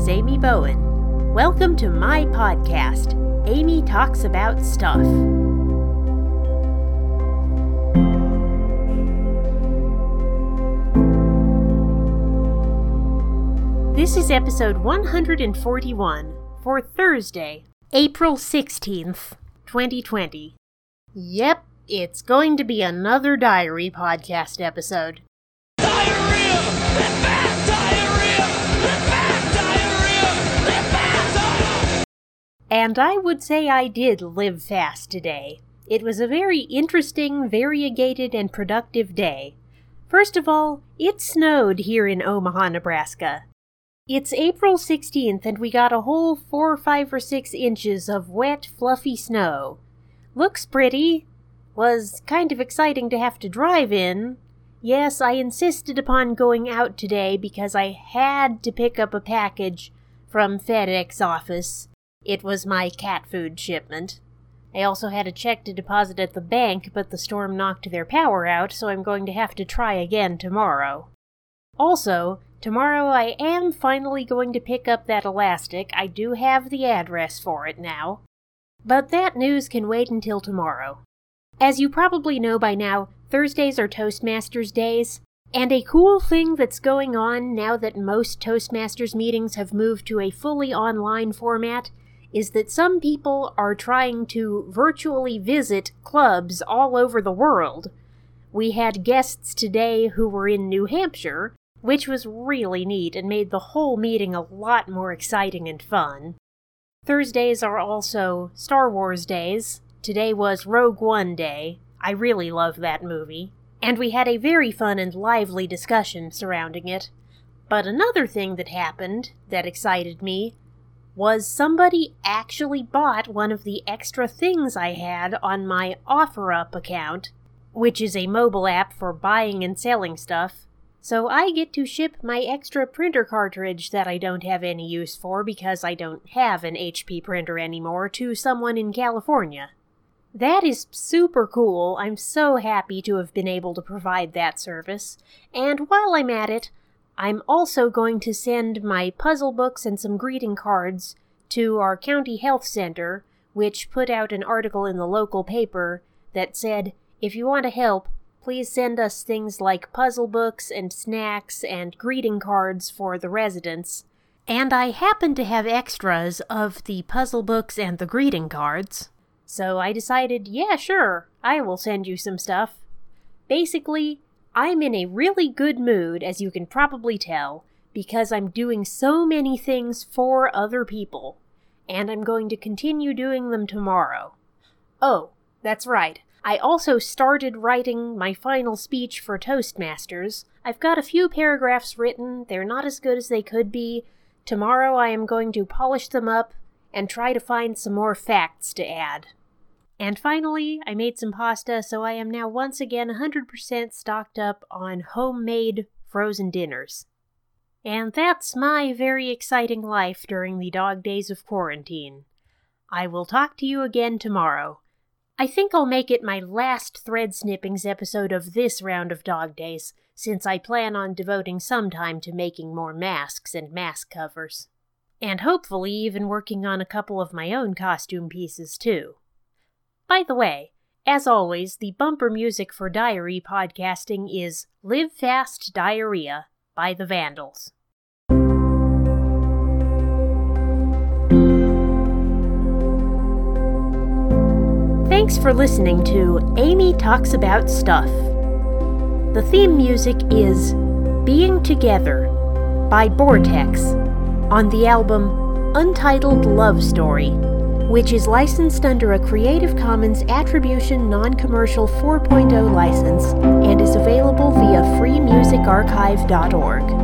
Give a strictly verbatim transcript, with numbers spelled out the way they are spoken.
is Amy Bowen. Welcome to my podcast, Amy Talks About Stuff. This is episode one hundred forty-one for Thursday, April sixteenth, twenty twenty. Yep, it's going to be another diary podcast episode. Diarrhea! Live fast! Diarrhea! Live fast! Diarrhea! Live fast! And I would say I did live fast today. It was a very interesting, variegated, and productive day. First of all, it snowed here in Omaha, Nebraska. It's April sixteenth, and we got a whole four, five, or six inches of wet, fluffy snow. Looks pretty. Was kind of exciting to have to drive in. Yes, I insisted upon going out today because I had to pick up a package from FedEx office. It was my cat food shipment. I also had a check to deposit at the bank, but the storm knocked their power out, so I'm going to have to try again tomorrow. Also, tomorrow I am finally going to pick up that elastic. I do have the address for it now. But that news can wait until tomorrow. As you probably know by now, Thursdays are Toastmasters days, and a cool thing that's going on now that most Toastmasters meetings have moved to a fully online format is that some people are trying to virtually visit clubs all over the world. We had guests today who were in New Hampshire, which was really neat and made the whole meeting a lot more exciting and fun. Thursdays are also Star Wars days. Today was Rogue One Day. I really love that movie. And we had a very fun and lively discussion surrounding it. But another thing that happened that excited me was somebody actually bought one of the extra things I had on my OfferUp account, which is a mobile app for buying and selling stuff. So I get to ship my extra printer cartridge that I don't have any use for because I don't have an H P printer anymore to someone in California. That is super cool. I'm so happy to have been able to provide that service. And while I'm at it, I'm also going to send my puzzle books and some greeting cards to our county health center, which put out an article in the local paper that said, if you want to help, please send us things like puzzle books and snacks and greeting cards for the residents. And I happen to have extras of the puzzle books and the greeting cards. So I decided, yeah, sure, I will send you some stuff. Basically, I'm in a really good mood, as you can probably tell, because I'm doing so many things for other people, and I'm going to continue doing them tomorrow. Oh, that's right. I also started writing my final speech for Toastmasters. I've got a few paragraphs written. They're not as good as they could be. Tomorrow I am going to polish them up and try to find some more facts to add. And finally, I made some pasta, so I am now once again one hundred percent stocked up on homemade frozen dinners. And that's my very exciting life during the dog days of quarantine. I will talk to you again tomorrow. I think I'll make it my last Thread Snippings episode of this round of dog days, since I plan on devoting some time to making more masks and mask covers. And hopefully even working on a couple of my own costume pieces, too. By the way, as always, the bumper music for diary podcasting is Live Fast Diarrhea by the Vandals. Thanks for listening to Amy Talks About Stuff. The theme music is Being Together by Vortex on the album Untitled Love Story, which is licensed under a Creative Commons Attribution Non-Commercial four point oh license and is available via free music archive dot org.